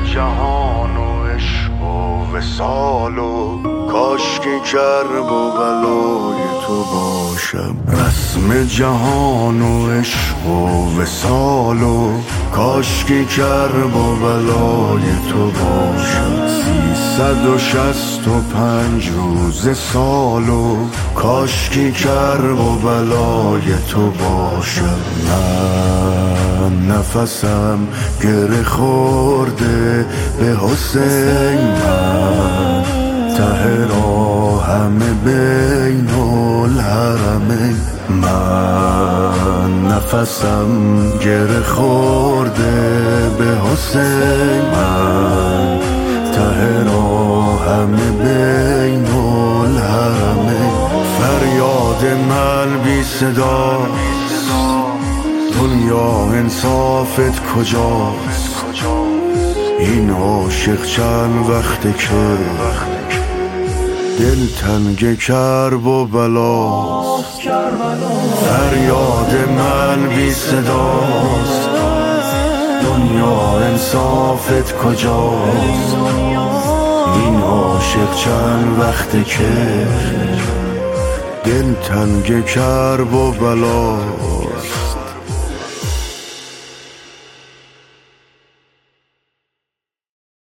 جهان و عشق و وصال و کاش که کرب و بلای تو باشم. رسم جهان و عشق و وصال و کاش که کرب و بلای تو باشم. 365 روز سال و کاش که کرب و بلای تو باشم. من نفسم گره خورده به حسین، من ته راهم بین الحرمین. من نفسم گره خورده به حسین، من ته راهم بین الحرمین. فریاد من بی صداست، دنیا انصافت کجاست؟ این عاشق چند وقته که دل تنگ کرب و بلاست. فریاد من بی صداست، دنیا انصافت کجاست؟ این عاشق چند وقته که دل تنگ کرب و بلاست.